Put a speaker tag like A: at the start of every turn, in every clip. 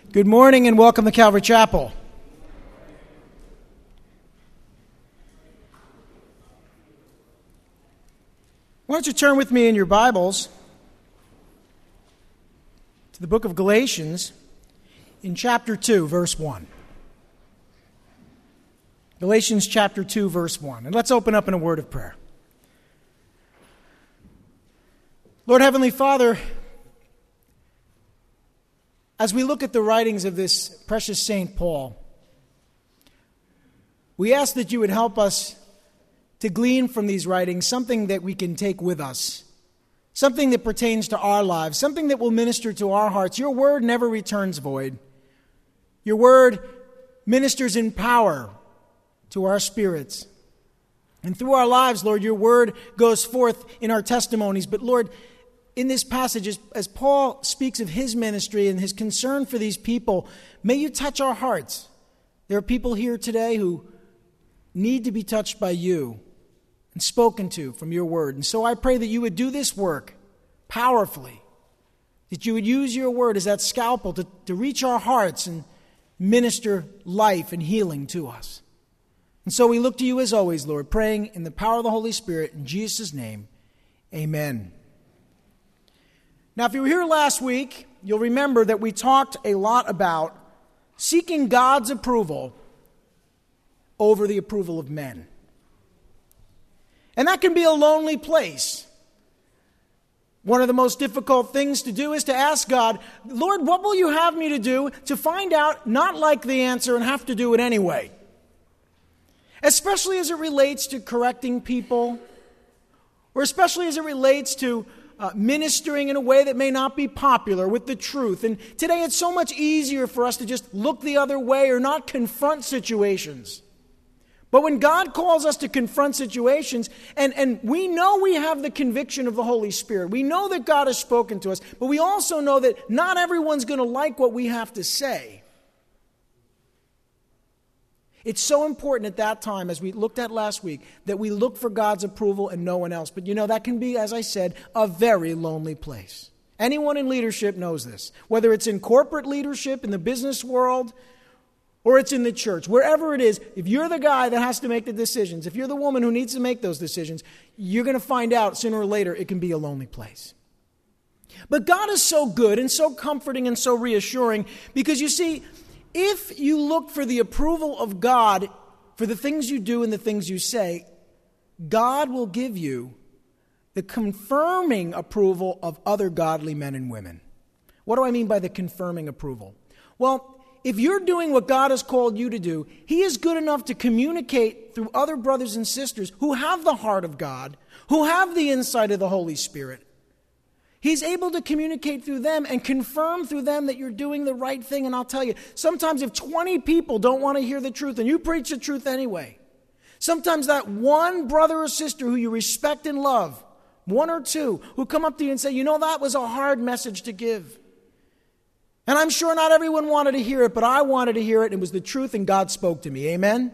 A: Good morning and welcome to Calvary Chapel. Why don't you turn with me in your Bibles to the book of Galatians in chapter 2, verse 1. Galatians chapter 2, verse 1. And let's open up in a word of prayer. Lord Heavenly Father, as we look at the writings of this precious Saint Paul, we ask that you would help us to glean from these writings something that we can take with us, something that pertains to our lives, something that will minister to our hearts. Your word never returns void. Your word ministers in power to our spirits. And through our lives, Lord, your word goes forth in our testimonies. But Lord, in this passage, as Paul speaks of his ministry and his concern for these people, may you touch our hearts. There are people here today who need to be touched by you and spoken to from your word. And so I pray that you would do this work powerfully, that you would use your word as that scalpel to reach our hearts and minister life and healing to us. And so we look to you as always, Lord, praying in the power of the Holy Spirit. In Jesus' name, amen. Now, if you were here last week, you'll remember that we talked a lot about seeking God's approval over the approval of men. And that can be a lonely place. One of the most difficult things to do is to ask God, Lord, what will you have me to do, to find out, not like the answer, and have to do it anyway? Especially as it relates to correcting people, or especially as it relates to ministering in a way that may not be popular with the truth. And today it's so much easier for us to just look the other way or not confront situations. But when God calls us to confront situations, and we know we have the conviction of the Holy Spirit, we know that God has spoken to us, but we also know that not everyone's going to like what we have to say. It's so important at that time, as we looked at last week, that we look for God's approval and no one else. But that can be, as I said, a very lonely place. Anyone in leadership knows this. Whether it's in corporate leadership, in the business world, or it's in the church. Wherever it is, if you're the guy that has to make the decisions, if you're the woman who needs to make those decisions, you're going to find out sooner or later it can be a lonely place. But God is so good and so comforting and so reassuring because, you see, if you look for the approval of God for the things you do and the things you say, God will give you the confirming approval of other godly men and women. What do I mean by the confirming approval? Well, if you're doing what God has called you to do, He is good enough to communicate through other brothers and sisters who have the heart of God, who have the insight of the Holy Spirit. He's able to communicate through them and confirm through them that you're doing the right thing. And I'll tell you, sometimes if 20 people don't want to hear the truth and you preach the truth anyway, sometimes that one brother or sister who you respect and love, one or two, who come up to you and say, that was a hard message to give. And I'm sure not everyone wanted to hear it, but I wanted to hear it. It was the truth and God spoke to me. Amen?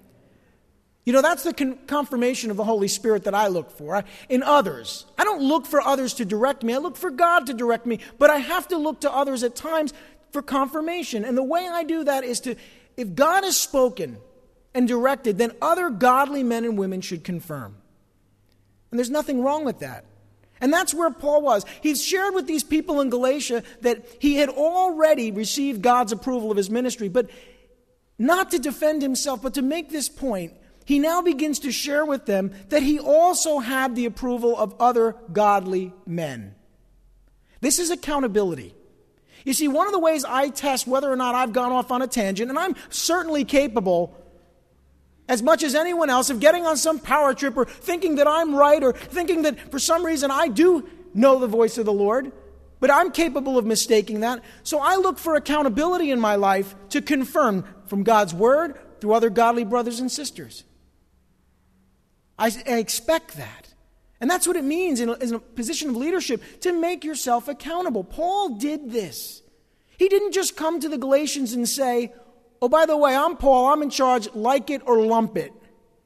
A: That's the confirmation of the Holy Spirit that I look for in others. I don't look for others to direct me. I look for God to direct me. But I have to look to others at times for confirmation. And the way I do that is if God has spoken and directed, then other godly men and women should confirm. And there's nothing wrong with that. And that's where Paul was. He's shared with these people in Galatia that he had already received God's approval of his ministry. But not to defend himself, but to make this point, he now begins to share with them that he also had the approval of other godly men. This is accountability. You see, one of the ways I test whether or not I've gone off on a tangent, and I'm certainly capable, as much as anyone else, of getting on some power trip or thinking that I'm right or thinking that for some reason I do know the voice of the Lord, but I'm capable of mistaking that. So I look for accountability in my life to confirm from God's word through other godly brothers and sisters. I expect that. And that's what it means in a position of leadership, to make yourself accountable. Paul did this. He didn't just come to the Galatians and say, oh, by the way, I'm Paul, I'm in charge, like it or lump it.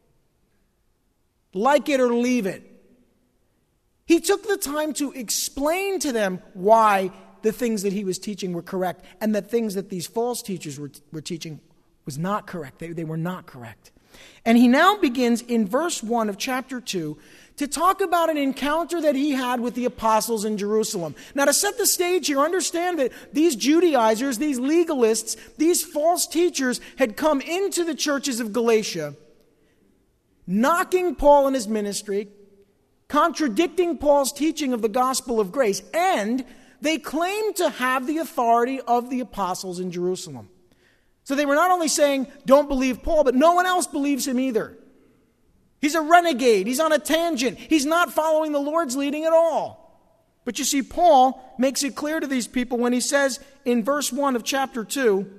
A: Like it or leave it. He took the time to explain to them why the things that he was teaching were correct and the things that these false teachers were teaching was not correct. They were not correct. And he now begins in verse 1 of chapter 2 to talk about an encounter that he had with the apostles in Jerusalem. Now, to set the stage here, understand that these Judaizers, these legalists, these false teachers had come into the churches of Galatia, knocking Paul and his ministry, contradicting Paul's teaching of the gospel of grace, and they claimed to have the authority of the apostles in Jerusalem. So they were not only saying, don't believe Paul, but no one else believes him either. He's a renegade. He's on a tangent. He's not following the Lord's leading at all. But you see, Paul makes it clear to these people when he says in verse 1 of chapter 2,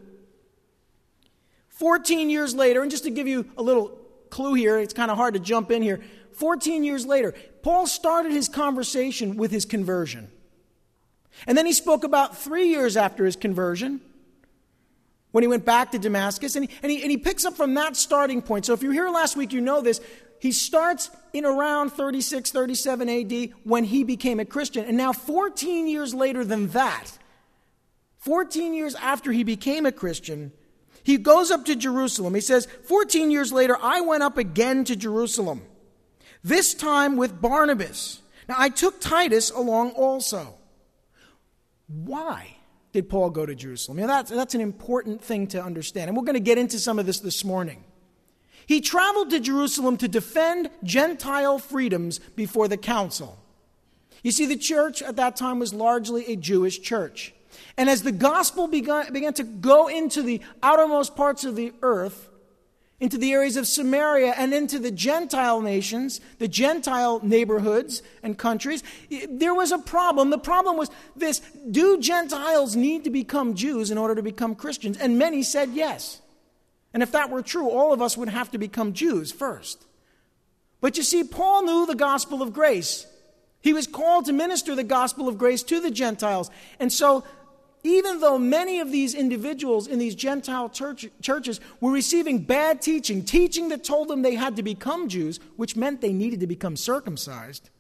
A: 14 years later, and just to give you a little clue here, it's kind of hard to jump in here. 14 years later, Paul started his conversation with his conversion. And then he spoke about 3 years after his conversion, when he went back to Damascus, and he picks up from that starting point. So if you were here last week, you know this. He starts in around 36, 37 AD when he became a Christian. And now 14 years later than that, 14 years after he became a Christian, he goes up to Jerusalem. He says, 14 years later, I went up again to Jerusalem, this time with Barnabas. Now I took Titus along also. Why did Paul go to Jerusalem? That's an important thing to understand. And we're going to get into some of this morning. He traveled to Jerusalem to defend Gentile freedoms before the council. You see, the church at that time was largely a Jewish church. And as the gospel began to go into the outermost parts of the earth, into the areas of Samaria and into the Gentile nations, the Gentile neighborhoods and countries, there was a problem. The problem was this: do Gentiles need to become Jews in order to become Christians? And many said yes. And if that were true, all of us would have to become Jews first. But you see, Paul knew the gospel of grace. He was called to minister the gospel of grace to the Gentiles. And so, even though many of these individuals in these Gentile churches were receiving bad teaching that told them they had to become Jews, which meant they needed to become circumcised,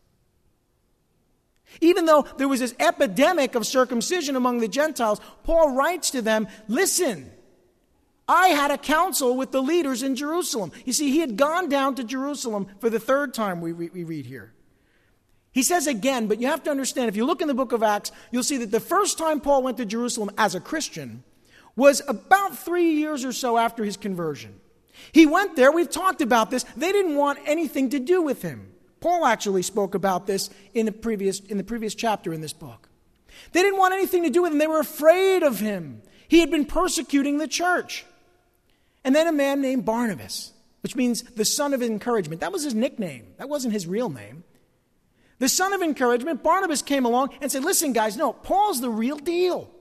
A: even though there was this epidemic of circumcision among the Gentiles, Paul writes to them, listen, I had a council with the leaders in Jerusalem. You see, he had gone down to Jerusalem for the third time, we read here. He says again, but you have to understand, if you look in the book of Acts, you'll see that the first time Paul went to Jerusalem as a Christian was about 3 years or so after his conversion. He went there, we've talked about this, they didn't want anything to do with him. Paul actually spoke about this in the previous chapter in this book. They didn't want anything to do with him, they were afraid of him. He had been persecuting the church. And then a man named Barnabas, which means the son of encouragement. That was his nickname. That wasn't his real name. The son of encouragement, Barnabas, came along and said, listen, guys, no, Paul's the real deal.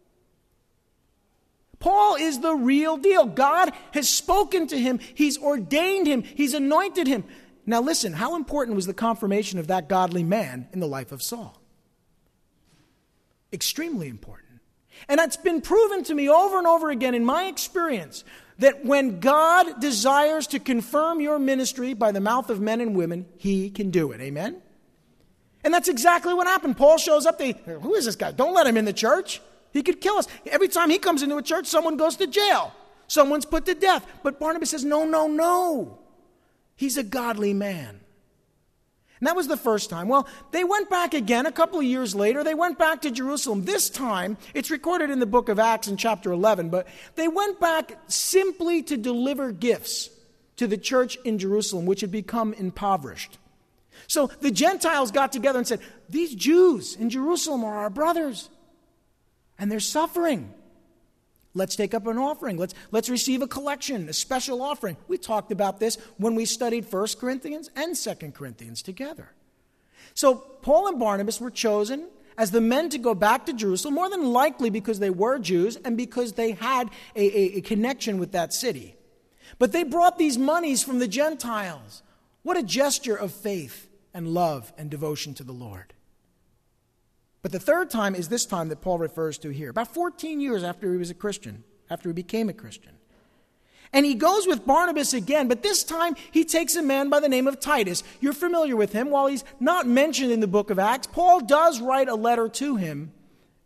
A: Paul is the real deal. God has spoken to him. He's ordained him. He's anointed him. Now listen, how important was the confirmation of that godly man in the life of Saul? Extremely important. And it's been proven to me over and over again in my experience that when God desires to confirm your ministry by the mouth of men and women, he can do it. Amen? And that's exactly what happened. Paul shows up. Who is this guy? Don't let him in the church. He could kill us. Every time he comes into a church, someone goes to jail. Someone's put to death. But Barnabas says, no. He's a godly man. And that was the first time. Well, they went back again a couple of years later. They went back to Jerusalem. This time, it's recorded in the book of Acts in chapter 11, but they went back simply to deliver gifts to the church in Jerusalem, which had become impoverished. So the Gentiles got together and said, these Jews in Jerusalem are our brothers, and they're suffering. Let's take up an offering. Let's receive a collection, a special offering. We talked about this when we studied 1 Corinthians and 2 Corinthians together. So Paul and Barnabas were chosen as the men to go back to Jerusalem, more than likely because they were Jews and because they had a connection with that city. But they brought these monies from the Gentiles. What a gesture of faith and love and devotion to the Lord. But the third time is this time that Paul refers to here, about 14 years after he was a Christian, after he became a Christian. And he goes with Barnabas again, but this time he takes a man by the name of Titus. You're familiar with him. While he's not mentioned in the book of Acts, Paul does write a letter to him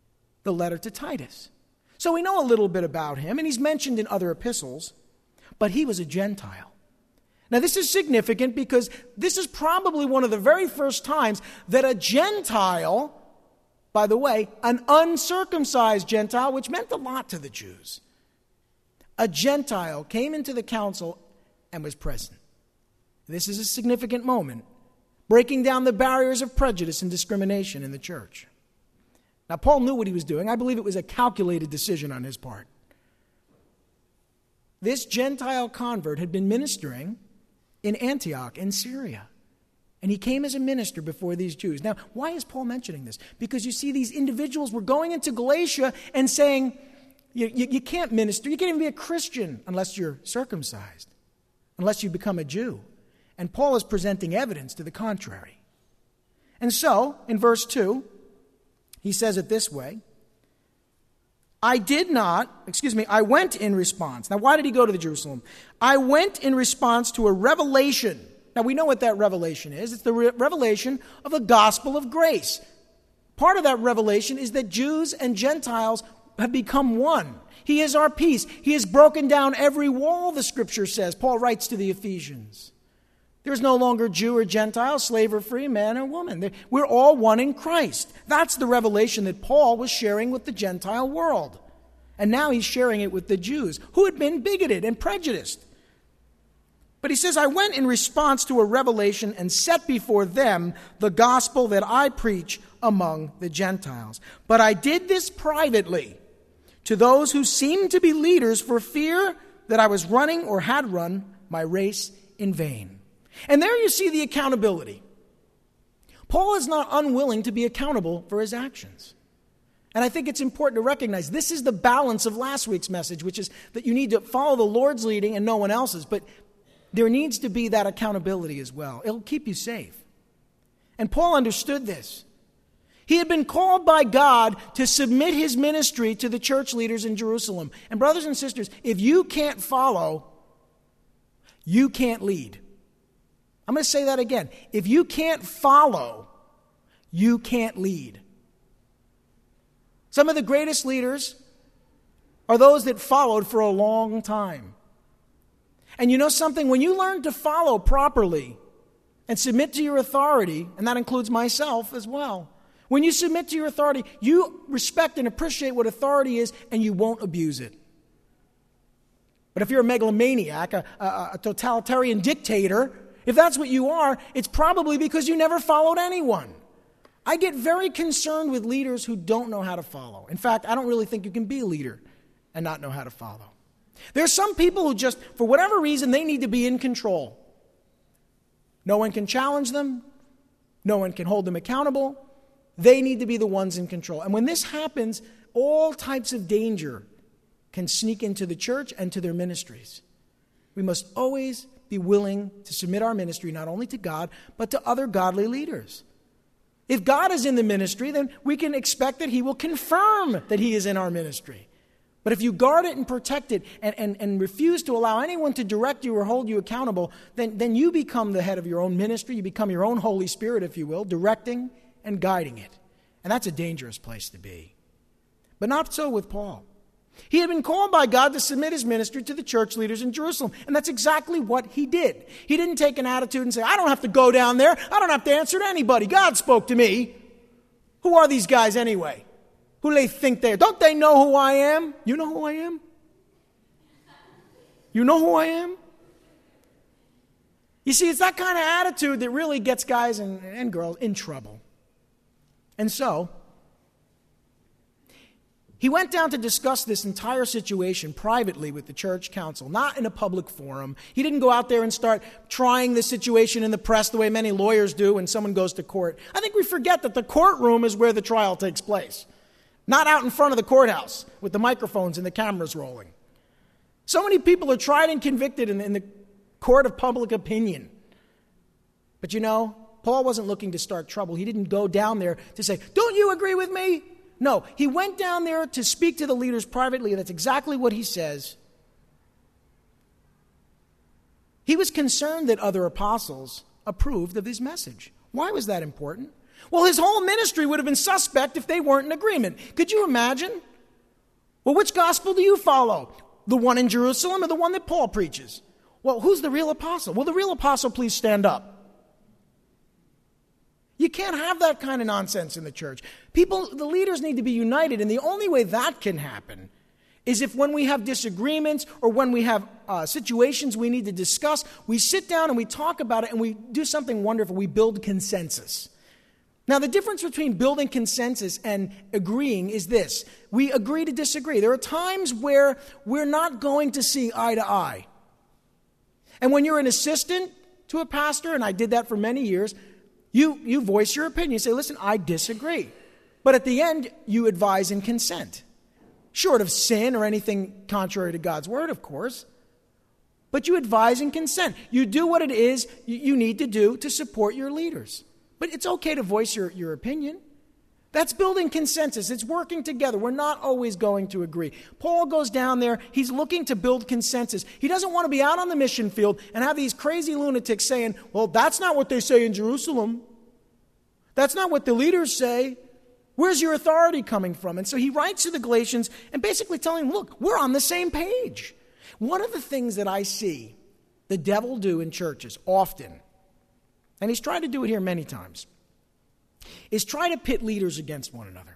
A: the letter to Titus. So we know a little bit about him, and he's mentioned in other epistles, but he was a Gentile. Now, this is significant because this is probably one of the very first times that a Gentile, by the way, an uncircumcised Gentile, which meant a lot to the Jews, a Gentile came into the council and was present. This is a significant moment, breaking down the barriers of prejudice and discrimination in the church. Now, Paul knew what he was doing. I believe it was a calculated decision on his part. This Gentile convert had been ministering in Antioch in Syria. And he came as a minister before these Jews. Now, why is Paul mentioning this? Because you see, these individuals were going into Galatia and saying, you can't minister, you can't even be a Christian unless you're circumcised, unless you become a Jew. And Paul is presenting evidence to the contrary. And so, in verse 2, he says it this way, I went in response. Now, why did he go to the Jerusalem? I went in response to a revelation. Now, we know what that revelation is. It's the revelation of the gospel of grace. Part of that revelation is that Jews and Gentiles have become one. He is our peace. He has broken down every wall, the Scripture says. Paul writes to the Ephesians. There is no longer Jew or Gentile, slave or free, man or woman. We're all one in Christ. That's the revelation that Paul was sharing with the Gentile world. And now he's sharing it with the Jews, who had been bigoted and prejudiced. But he says, I went in response to a revelation and set before them the gospel that I preach among the Gentiles. But I did this privately to those who seemed to be leaders for fear that I was running or had run my race in vain. And there you see the accountability. Paul is not unwilling to be accountable for his actions. And I think it's important to recognize this is the balance of last week's message, which is that you need to follow the Lord's leading and no one else's. But there needs to be that accountability as well. It'll keep you safe. And Paul understood this. He had been called by God to submit his ministry to the church leaders in Jerusalem. And brothers and sisters, if you can't follow, you can't lead. I'm going to say that again. If you can't follow, you can't lead. Some of the greatest leaders are those that followed for a long time. And you know something? When you learn to follow properly and submit to your authority, and that includes myself as well, when you submit to your authority, you respect and appreciate what authority is, and you won't abuse it. But if you're a megalomaniac, a totalitarian dictator, if that's what you are, it's probably because you never followed anyone. I get very concerned with leaders who don't know how to follow. In fact, I don't really think you can be a leader and not know how to follow. There's some people who just, for whatever reason, they need to be in control. No one can challenge them. No one can hold them accountable. They need to be the ones in control. And when this happens, all types of danger can sneak into the church and to their ministries. We must always be willing to submit our ministry not only to God, but to other godly leaders. If God is in the ministry, then we can expect that he will confirm that he is in our ministry. But if you guard it and protect it and refuse to allow anyone to direct you or hold you accountable, then you become the head of your own ministry. You become your own Holy Spirit, if you will, directing and guiding it. And that's a dangerous place to be. But not so with Paul. He had been called by God to submit his ministry to the church leaders in Jerusalem. And that's exactly what he did. He didn't take an attitude and say, I don't have to go down there. I don't have to answer to anybody. God spoke to me. Who are these guys anyway? Who do they think they are? Don't they know who I am? You know who I am? You know who I am? You see, it's that kind of attitude that really gets guys and girls in trouble. And so, he went down to discuss this entire situation privately with the church council, not in a public forum. He didn't go out there and start trying the situation in the press the way many lawyers do when someone goes to court. I think we forget that the courtroom is where the trial takes place, not out in front of the courthouse with the microphones and the cameras rolling. So many people are tried and convicted in the court of public opinion. But you know, Paul wasn't looking to start trouble. He didn't go down there to say, don't you agree with me? No, he went down there to speak to the leaders privately. That's exactly what he says. He was concerned that other apostles approved of his message. Why was that important? Well, his whole ministry would have been suspect if they weren't in agreement. Could you imagine? Well, which gospel do you follow? The one in Jerusalem or the one that Paul preaches? Well, who's the real apostle? Will the real apostle please stand up? You can't have that kind of nonsense in the church. The leaders need to be united, and the only way that can happen is if when we have disagreements or when we have situations we need to discuss, we sit down and we talk about it and we do something wonderful. We build consensus. Now, the difference between building consensus and agreeing is this. We agree to disagree. There are times where we're not going to see eye to eye. And when you're an assistant to a pastor, and I did that for many years, you voice your opinion. You say, listen, I disagree. But at the end, you advise and consent. Short of sin or anything contrary to God's word, of course. But you advise and consent. You do what it is you need to do to support your leaders. But it's okay to voice your opinion. That's building consensus. It's working together. We're not always going to agree. Paul goes down there. He's looking to build consensus. He doesn't want to be out on the mission field and have these crazy lunatics saying, well, that's not what they say in Jerusalem. That's not what the leaders say. Where's your authority coming from? And so he writes to the Galatians and basically telling them, look, we're on the same page. One of the things that I see the devil do in churches often, and he's tried to do it here many times, is try to pit leaders against one another.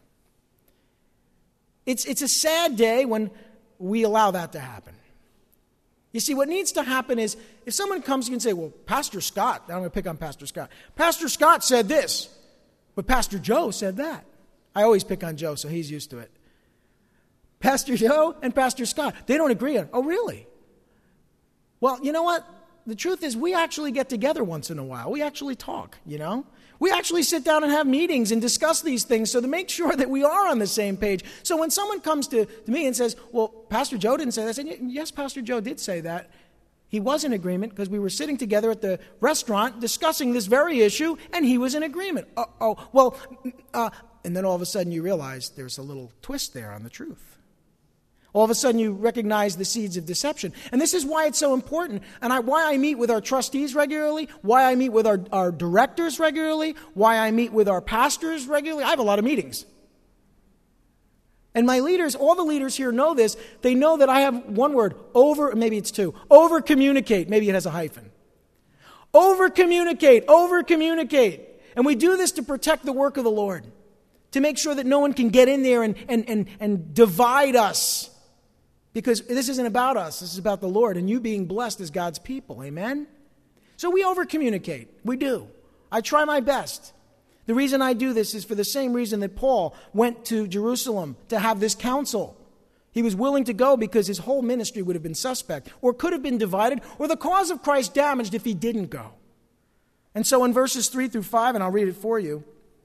A: It's a sad day when we allow that to happen. You see, what needs to happen is if someone comes to you and say, well, Pastor Scott, I'm going to pick on Pastor Scott. Pastor Scott said this, but Pastor Joe said that. I always pick on Joe, so he's used to it. Pastor Joe and Pastor Scott, they don't agree on, oh, really? Well, you know what? The truth is we actually get together once in a while. We actually talk, you know? We actually sit down and have meetings and discuss these things so to make sure that we are on the same page. So when someone comes to me and says, well, Pastor Joe didn't say that, I said, yes, Pastor Joe did say that. He was in agreement because we were sitting together at the restaurant discussing this very issue, and he was in agreement. And then all of a sudden you realize there's a little twist there on the truth. All of a sudden you recognize the seeds of deception. And this is why it's so important, and why I meet with our trustees regularly, why I meet with our directors regularly, why I meet with our pastors regularly. I have a lot of meetings. And my leaders, all the leaders here know this. They know that I have one word, maybe it's two, over-communicate. Maybe it has a hyphen. Over-communicate. And we do this to protect the work of the Lord, to make sure that no one can get in there and divide us. Because this isn't about us. This is about the Lord and you being blessed as God's people. Amen? So we over-communicate. We do. I try my best. The reason I do this is for the same reason that Paul went to Jerusalem to have this council. He was willing to go because his whole ministry would have been suspect or could have been divided or the cause of Christ damaged if he didn't go. And so in verses 3 through 5, and I'll read it for you,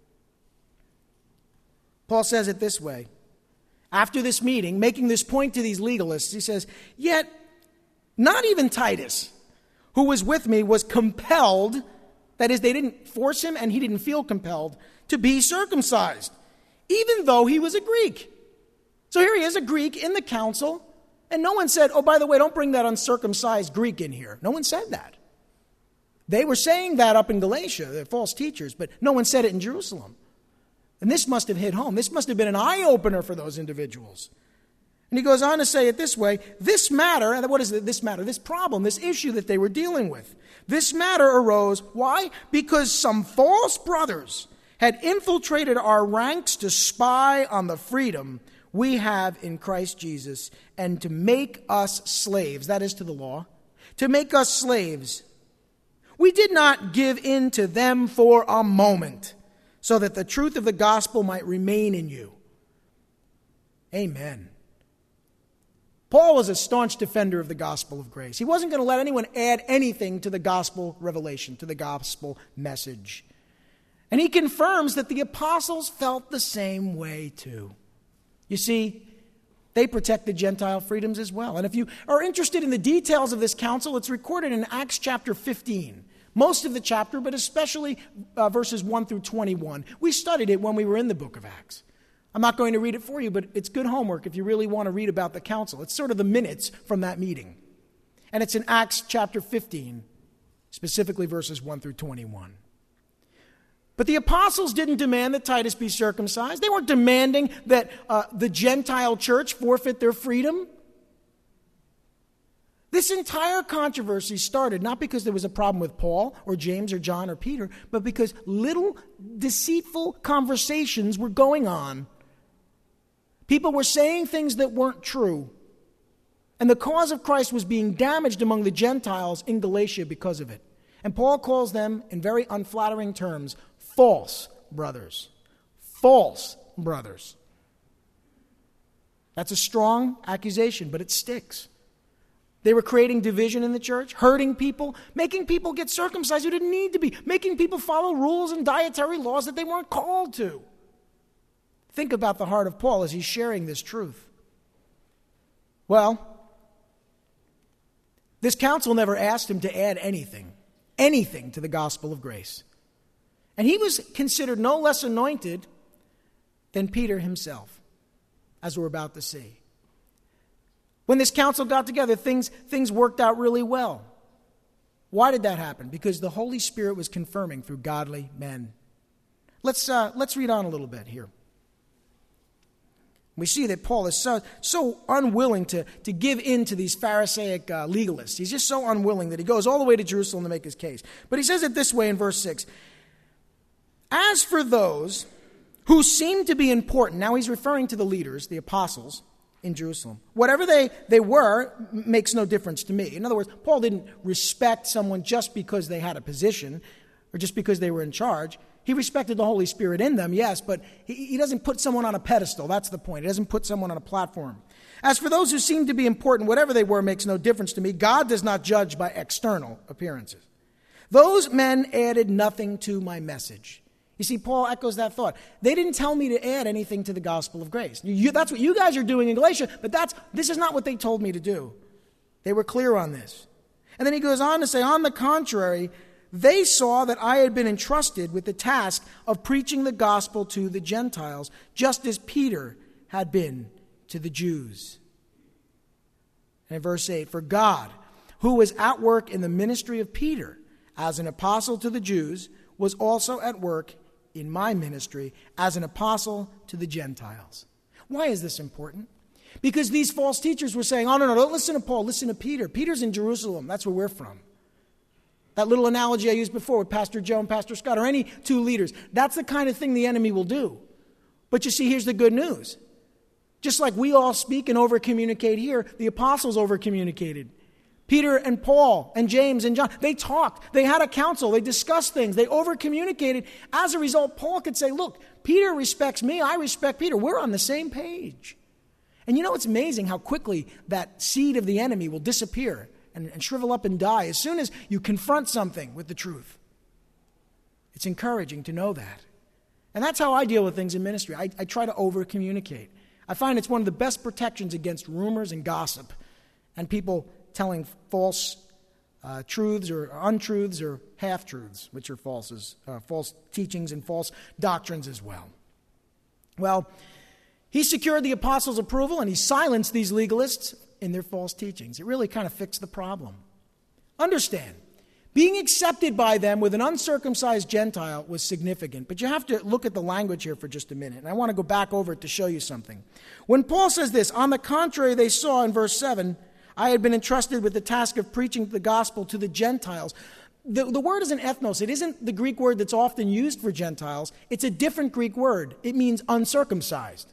A: Paul says it this way. After this meeting, making this point to these legalists, he says, yet not even Titus, who was with me, was compelled, that is, they didn't force him and he didn't feel compelled, to be circumcised, even though he was a Greek. So here he is, a Greek in the council, and no one said, oh, by the way, don't bring that uncircumcised Greek in here. No one said that. They were saying that up in Galatia, they're false teachers, but no one said it in Jerusalem. And this must have hit home. This must have been an eye-opener for those individuals. And he goes on to say it this way, this matter, and what is this matter? This problem, this issue that they were dealing with. This matter arose, why? Because some false brothers had infiltrated our ranks to spy on the freedom we have in Christ Jesus and to make us slaves, that is to the law, to make us slaves. We did not give in to them for a moment, so that the truth of the gospel might remain in you. Amen. Paul was a staunch defender of the gospel of grace. He wasn't going to let anyone add anything to the gospel revelation, to the gospel message. And he confirms that the apostles felt the same way too. You see, they protect the Gentile freedoms as well. And if you are interested in the details of this council, it's recorded in Acts chapter 15. Most of the chapter, but especially verses 1 through 21. We studied it when we were in the book of Acts. I'm not going to read it for you, but it's good homework if you really want to read about the council. It's sort of the minutes from that meeting. And it's in Acts chapter 15, specifically verses 1 through 21. But the apostles didn't demand that Titus be circumcised. They weren't demanding that the Gentile church forfeit their freedom. This entire controversy started not because there was a problem with Paul or James or John or Peter, but because little deceitful conversations were going on. People were saying things that weren't true. And the cause of Christ was being damaged among the Gentiles in Galatia because of it. And Paul calls them, in very unflattering terms, false brothers. False brothers. That's a strong accusation, but it sticks. They were creating division in the church, hurting people, making people get circumcised who didn't need to be, making people follow rules and dietary laws that they weren't called to. Think about the heart of Paul as he's sharing this truth. Well, this council never asked him to add anything to the gospel of grace. And he was considered no less anointed than Peter himself, as we're about to see. When this council got together, things worked out really well. Why did that happen? Because the Holy Spirit was confirming through godly men. Let's read on a little bit here. We see that Paul is so unwilling to give in to these Pharisaic legalists. He's just so unwilling that he goes all the way to Jerusalem to make his case. But he says it this way in verse 6. As for those who seem to be important, now he's referring to the leaders, the apostles, in Jerusalem. Whatever they were makes no difference to me. In other words, Paul didn't respect someone just because they had a position or just because they were in charge. He respected the Holy Spirit in them, yes, but he doesn't put someone on a pedestal. That's the point. He doesn't put someone on a platform. As for those who seem to be important, whatever they were makes no difference to me. God does not judge by external appearances. Those men added nothing to my message. You see, Paul echoes that thought. They didn't tell me to add anything to the gospel of grace. That's what you guys are doing in Galatia, but this is not what they told me to do. They were clear on this. And then he goes on to say, on the contrary, they saw that I had been entrusted with the task of preaching the gospel to the Gentiles, just as Peter had been to the Jews. And in verse 8, for God, who was at work in the ministry of Peter as an apostle to the Jews, was also at work in my ministry as an apostle to the Gentiles. Why is this important? Because these false teachers were saying, oh, no, don't listen to Paul, listen to Peter. Peter's in Jerusalem. That's where we're from. That little analogy I used before with Pastor Joe and Pastor Scott, or any two leaders, that's the kind of thing the enemy will do. But you see, here's the good news. Just like we all speak and over-communicate here, the apostles over-communicated. Peter and Paul and James and John, they talked. They had a council. They discussed things. They over-communicated. As a result, Paul could say, look, Peter respects me. I respect Peter. We're on the same page. And you know, it's amazing how quickly that seed of the enemy will disappear and shrivel up and die as soon as you confront something with the truth. It's encouraging to know that. And that's how I deal with things in ministry. I try to over-communicate. I find it's one of the best protections against rumors and gossip and people telling false truths or untruths or half-truths, which are false teachings and false doctrines as well. Well, he secured the apostles' approval and he silenced these legalists in their false teachings. It really kind of fixed the problem. Understand, being accepted by them with an uncircumcised Gentile was significant, but you have to look at the language here for just a minute, and I want to go back over it to show you something. When Paul says this, on the contrary, they saw in verse 7, I had been entrusted with the task of preaching the gospel to the Gentiles. The word isn't ethnos. It isn't the Greek word that's often used for Gentiles. It's a different Greek word. It means uncircumcised.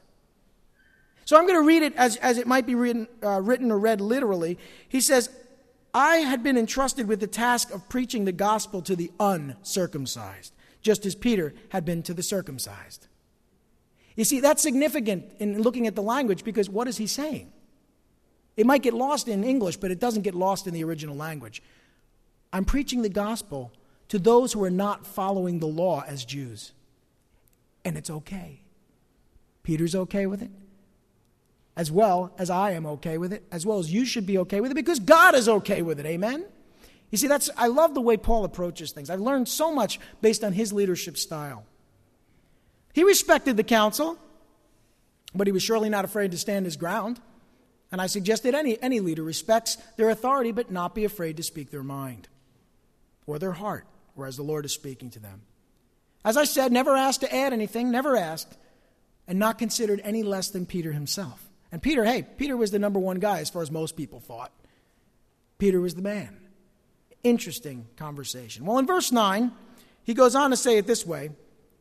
A: So I'm going to read it as it might be written or read literally. He says, I had been entrusted with the task of preaching the gospel to the uncircumcised, just as Peter had been to the circumcised. You see, that's significant in looking at the language because what is he saying? It might get lost in English, but it doesn't get lost in the original language. I'm preaching the gospel to those who are not following the law as Jews. And it's okay. Peter's okay with it, as well as I am okay with it, as well as you should be okay with it, because God is okay with it. Amen? You see, I love the way Paul approaches things. I've learned so much based on his leadership style. He respected the council, but he was surely not afraid to stand his ground. And I suggest that any leader respects their authority, but not be afraid to speak their mind or their heart, or as the Lord is speaking to them. As I said, never asked to add anything, never asked, and not considered any less than Peter himself. And Peter was the number one guy as far as most people thought. Peter was the man. Interesting conversation. Well, in verse 9, he goes on to say it this way.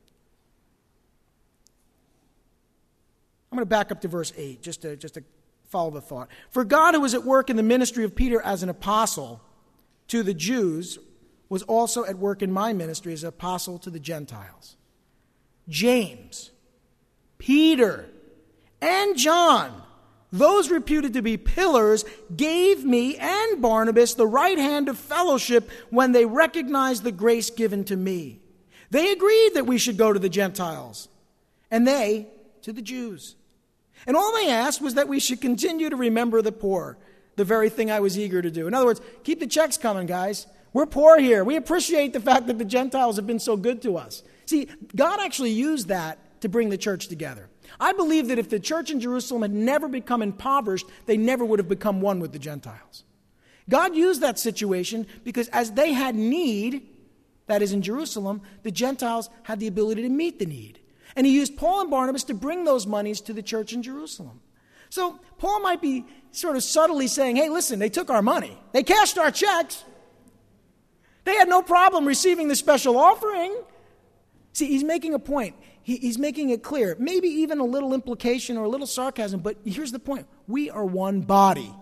A: I'm going to back up to verse 8 just to follow the thought. For God, who was at work in the ministry of Peter as an apostle to the Jews, was also at work in my ministry as an apostle to the Gentiles. James, Peter, and John, those reputed to be pillars, gave me and Barnabas the right hand of fellowship when they recognized the grace given to me. They agreed that we should go to the Gentiles, and they to the Jews. And all they asked was that we should continue to remember the poor, the very thing I was eager to do. In other words, keep the checks coming, guys. We're poor here. We appreciate the fact that the Gentiles have been so good to us. See, God actually used that to bring the church together. I believe that if the church in Jerusalem had never become impoverished, they never would have become one with the Gentiles. God used that situation because as they had need, that is in Jerusalem, the Gentiles had the ability to meet the need. And he used Paul and Barnabas to bring those monies to the church in Jerusalem. So Paul might be sort of subtly saying, hey, listen, they took our money. They cashed our checks. They had no problem receiving the special offering. See, he's making a point. He's making it clear. Maybe even a little implication or a little sarcasm, but here's the point. We are one body.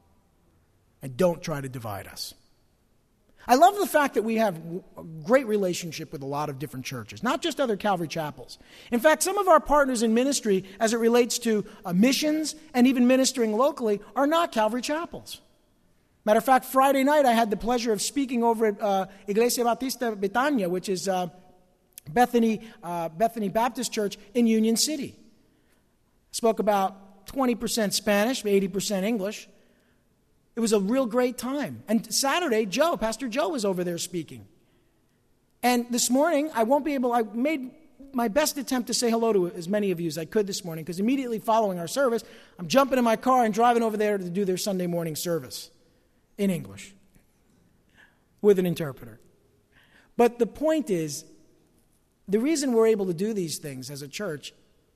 A: And don't try to divide us. I love the fact that we have a great relationship with a lot of different churches, not just other Calvary chapels. In fact, some of our partners in ministry, as it relates to missions and even ministering locally, are not Calvary chapels. Matter of fact, Friday night I had the pleasure of speaking over at Iglesia Bautista Betania, which is Bethany Baptist Church in Union City. Spoke about 20% Spanish, 80% English. It was a real great time. And Saturday, Pastor Joe was over there speaking. And this morning, I made my best attempt to say hello to as many of you as I could this morning, because immediately following our service, I'm jumping in my car and driving over there to do their Sunday morning service in English with an interpreter. But the point is, the reason we're able to do these things as a church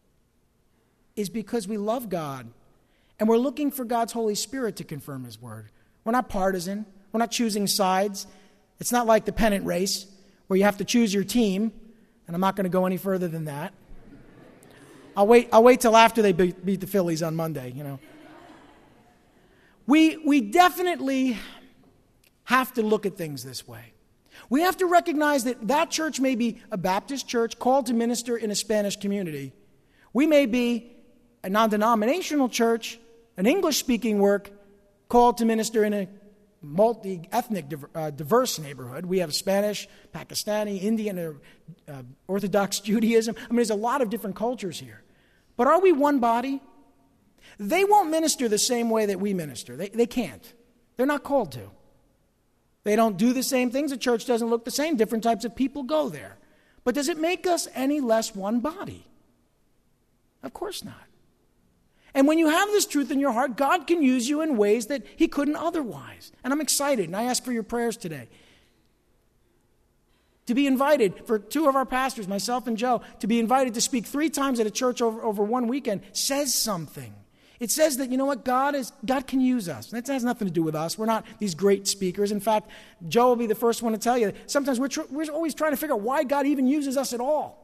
A: is because we love God. And we're looking for God's Holy Spirit to confirm His Word. We're not partisan. We're not choosing sides. It's not like the pennant race where you have to choose your team. And I'm not going to go any further than that. I'll wait till after they beat the Phillies on Monday, you know. We definitely have to look at things this way. We have to recognize that church may be a Baptist church called to minister in a Spanish community. We may be a non-denominational church, an English-speaking work, called to minister in a multi-ethnic, diverse neighborhood. We have Spanish, Pakistani, Indian, Orthodox Judaism. I mean, there's a lot of different cultures here. But are we one body? They won't minister the same way that we minister. They can't. They're not called to. They don't do the same things. The church doesn't look the same. Different types of people go there. But does it make us any less one body? Of course not. And when you have this truth in your heart, God can use you in ways that He couldn't otherwise. And I'm excited, and I ask for your prayers today. To be invited, for two of our pastors, myself and Joe, to be invited to speak 3 times at a church over one weekend says something. It says that, you know what, God can use us. That has nothing to do with us. We're not these great speakers. In fact, Joe will be the first one to tell you that sometimes we're always trying to figure out why God even uses us at all.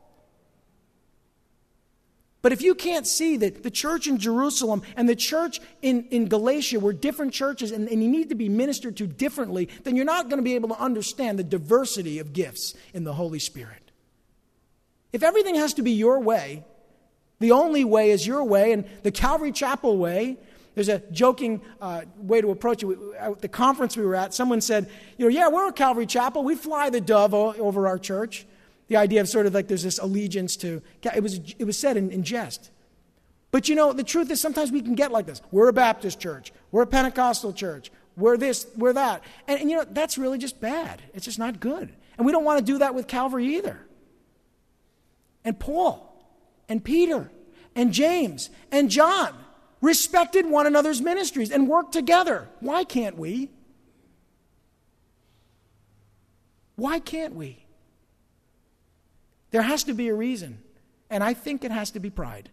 A: But if you can't see that the church in Jerusalem and the church in Galatia were different churches and you need to be ministered to differently, then you're not going to be able to understand the diversity of gifts in the Holy Spirit. If everything has to be your way, the only way is your way, and the Calvary Chapel way, there's a joking way to approach it. At the conference we were at, someone said, yeah, we're a Calvary Chapel. We fly the dove over our church. The idea of sort of like there's this allegiance to, it was said in jest. But the truth is sometimes we can get like this. We're a Baptist church. We're a Pentecostal church. We're this, we're that. And that's really just bad. It's just not good. And we don't want to do that with Calvary either. And Paul and Peter and James and John respected one another's ministries and worked together. Why can't we? Why can't we? There has to be a reason, and I think it has to be pride.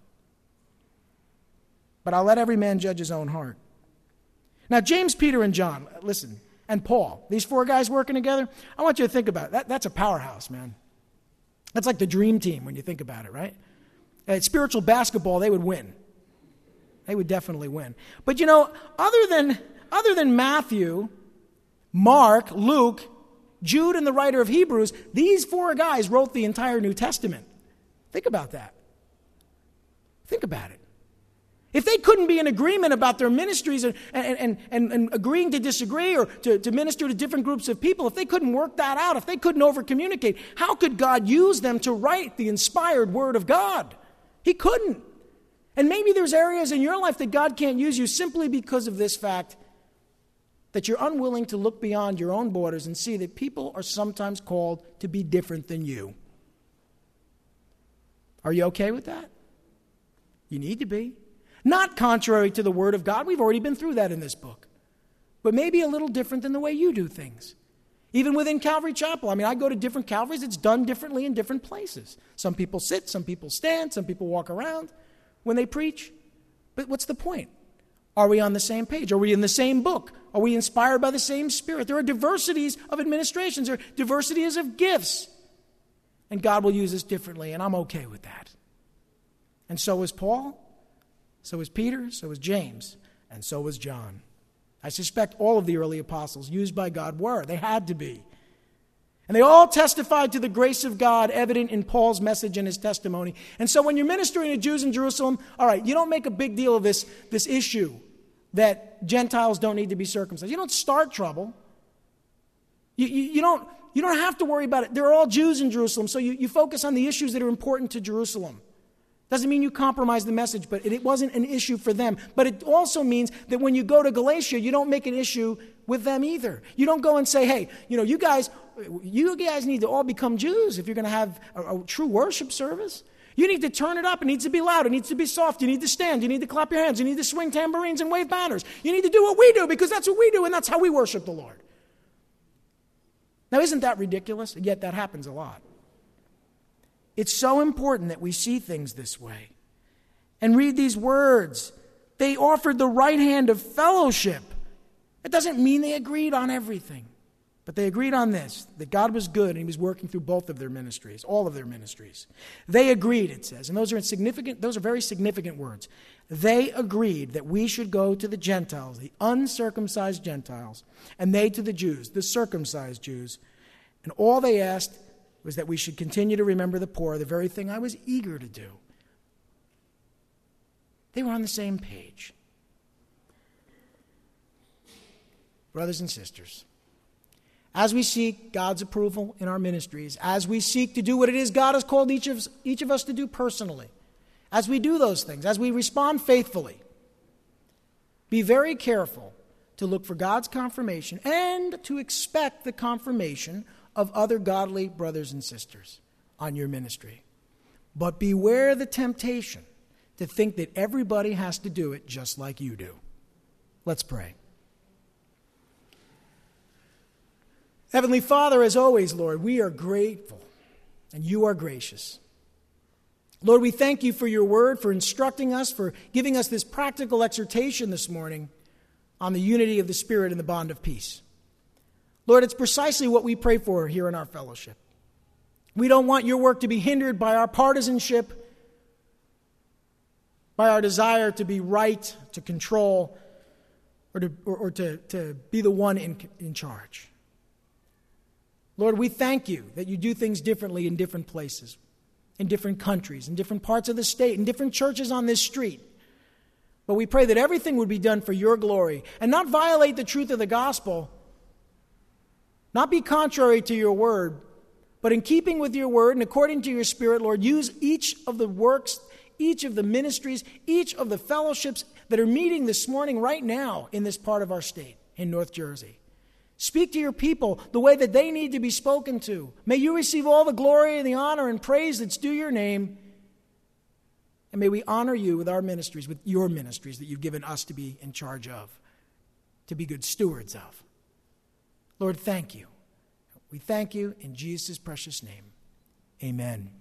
A: But I'll let every man judge his own heart. Now, James, Peter, and John, listen, and Paul, these four guys working together, I want you to think about it. That's a powerhouse, man. That's like the dream team when you think about it, right? At spiritual basketball, they would win. They would definitely win. But other than Matthew, Mark, Luke, Jude, and the writer of Hebrews, these four guys wrote the entire New Testament. Think about that. Think about it. If they couldn't be in agreement about their ministries and agreeing to disagree or to minister to different groups of people, if they couldn't work that out, if they couldn't over-communicate, how could God use them to write the inspired Word of God? He couldn't. And maybe there's areas in your life that God can't use you simply because of this fact that you're unwilling to look beyond your own borders and see that people are sometimes called to be different than you. Are you okay with that? You need to be. Not contrary to the Word of God. We've already been through that in this book. But maybe a little different than the way you do things. Even within Calvary Chapel. I go to different Calvaries. It's done differently in different places. Some people sit, some people stand, some people walk around when they preach. But what's the point? Are we on the same page? Are we in the same book? Are we inspired by the same Spirit? There are diversities of administrations. There are diversities of gifts. And God will use us differently, and I'm okay with that. And so was Paul, so was Peter, so was James, and so was John. I suspect all of the early apostles used by God were. They had to be. And they all testified to the grace of God evident in Paul's message and his testimony. And so when you're ministering to Jews in Jerusalem, all right, you don't make a big deal of this issue that Gentiles don't need to be circumcised. You don't start trouble. You don't have to worry about it. They're all Jews in Jerusalem, so you focus on the issues that are important to Jerusalem. Doesn't mean you compromise the message, but it wasn't an issue for them. But it also means that when you go to Galatia, you don't make an issue with them either. You don't go and say, hey, you guys need to all become Jews if you're going to have a true worship service. You need to turn it up. It needs to be loud. It needs to be soft. You need to stand. You need to clap your hands. You need to swing tambourines and wave banners. You need to do what we do because that's what we do and that's how we worship the Lord. Now, isn't that ridiculous? Yet that happens a lot. It's so important that we see things this way and read these words. They offered the right hand of fellowship. It doesn't mean they agreed on everything, but they agreed on this, that God was good and he was working through both of their ministries, all of their ministries. They agreed, it says, and those are very significant words. They agreed that we should go to the Gentiles, the uncircumcised Gentiles, and they to the Jews, the circumcised Jews. And all they asked was that we should continue to remember the poor, the very thing I was eager to do. They were on the same page. Brothers and sisters, as we seek God's approval in our ministries, as we seek to do what it is God has called each of us to do personally, as we do those things, as we respond faithfully, be very careful to look for God's confirmation and to expect the confirmation of other godly brothers and sisters on your ministry. But beware the temptation to think that everybody has to do it just like you do. Let's pray. Heavenly Father, as always, Lord, we are grateful and you are gracious. Lord, we thank you for your word, for instructing us, for giving us this practical exhortation this morning on the unity of the Spirit and the bond of peace. Lord, it's precisely what we pray for here in our fellowship. We don't want your work to be hindered by our partisanship, by our desire to be right, to control, or to be the one in charge. Lord, we thank you that you do things differently in different places, in different countries, in different parts of the state, in different churches on this street. But we pray that everything would be done for your glory and not violate the truth of the gospel, not be contrary to your word, but in keeping with your word and according to your Spirit, Lord, use each of the works, each of the ministries, each of the fellowships that are meeting this morning right now in this part of our state, in North Jersey. Speak to your people the way that they need to be spoken to. May you receive all the glory and the honor and praise that's due your name. And may we honor you with our ministries, with your ministries that you've given us to be in charge of, to be good stewards of. Lord, thank you. We thank you in Jesus' precious name. Amen.